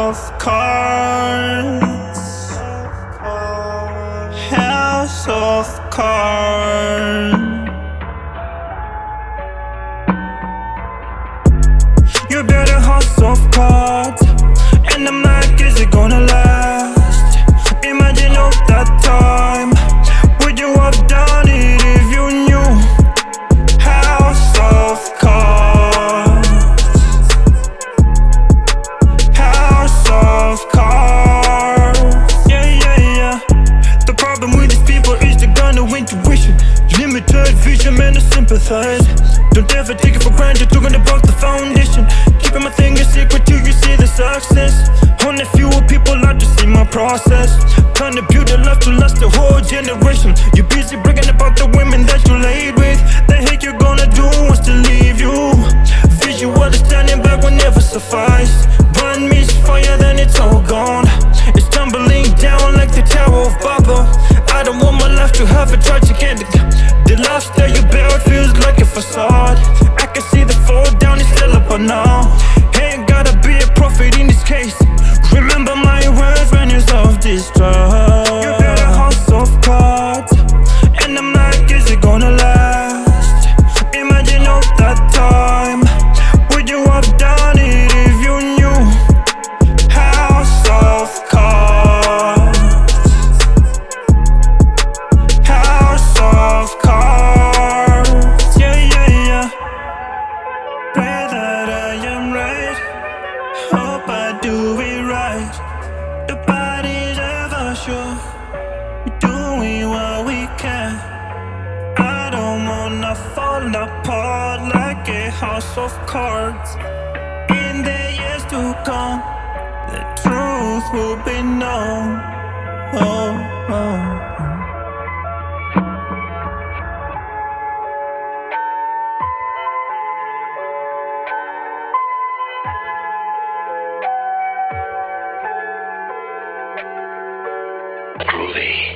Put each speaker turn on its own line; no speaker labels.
of cards, house of cards. You built a house of cards, and I'm like, is it gonna last? Imagine all that time. Would you have done it if you knew? House of cards, house of cards. Yeah, yeah, yeah. The problem with these people is they're gonna intuition, limited vision, man, I sympathize. Don't ever take it for granted, talking about the foundation. Keeping my thing a secret till you see the success. Only few people like to see my process. Trying to build a life to last a whole generation. You're busy bragging about the women that you laid with. The heck you gonna do once to leave you? Visual standing back will never suffice. One misfire, then it's all gone. It's tumbling down like the Tower of Babel. I don't want my life to have a tragic ending. The lifestyle you built feels like a facade. I can see the fall down, it's still up now. Ain't gotta be a prophet in this case. Remember my words when you self-destruct. You built a house of cards, and I'm like, is it gonna last? Imagine all that time. Would you have done it if you knew? House of cards, house of cards. Yeah, yeah, yeah. Pray that I am right, hope I do it right. Nobody's ever sure. We're doing what we can. I don't wanna fall apart like a house of cards. In the years to come, the truth will be known. Oh, oh.
Groovy.